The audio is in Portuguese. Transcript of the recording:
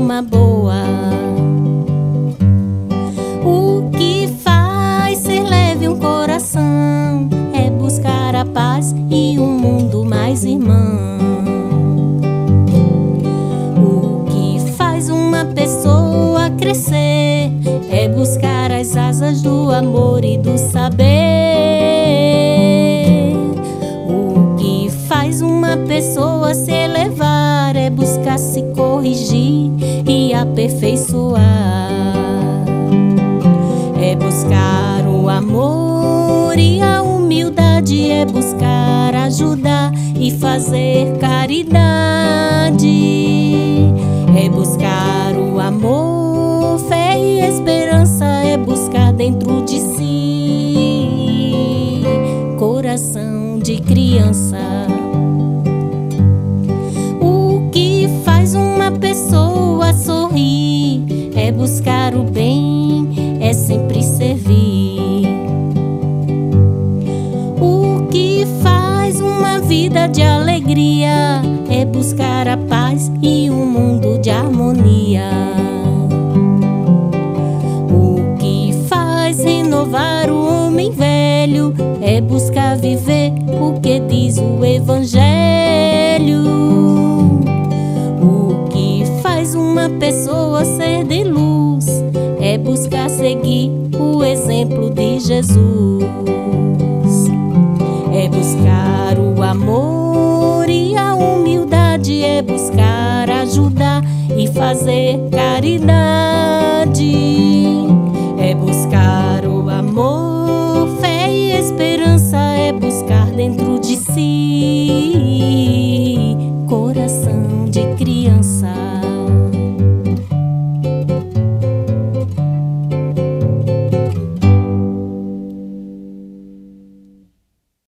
uma boa. O que faz ser leve um coração é buscar a paz e um mundo mais irmão. O que faz uma pessoa crescer é buscar as asas do amor e do saber. O que faz uma pessoa se elevar é buscar se corrigir e aperfeiçoar. É buscar o amor e a humildade, é buscar ajudar e fazer caridade. É buscar o amor, fé e esperança, é buscar dentro de si coração de criança. O que faz uma pessoa sorrir é buscar o bem, é sempre servir. O que faz uma vida de alegria é buscar a paz e um mundo de harmonia. O que faz renovar o homem velho é buscar viver o que diz o Evangelho. O que faz uma pessoa ser de luz é buscar seguir o exemplo de Jesus. É buscar o amor e a humildade, é buscar ajudar e fazer caridade. É buscar